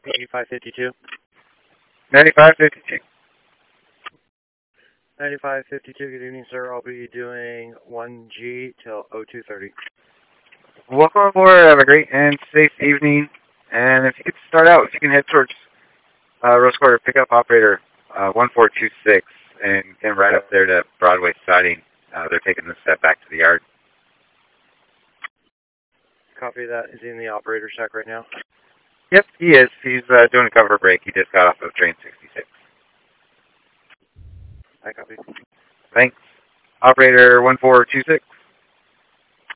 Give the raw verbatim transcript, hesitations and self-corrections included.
ninety-five fifty-two. ninety-five fifty-two. ninety-five fifty-two, good evening, sir. I'll be doing one G till oh two thirty. Welcome aboard. Have a great and safe evening. And if you could start out, if you can head towards uh, Rose Quarter, pick up operator uh, one four two six and get right up there to Broadway siding. Uh, they're taking the step back to the yard. Copy that. Is he in the operator shack right now? Yep, he is. He's uh, doing a cover break. He just got off of train sixty-six. I copy. Thanks. Operator one four two six.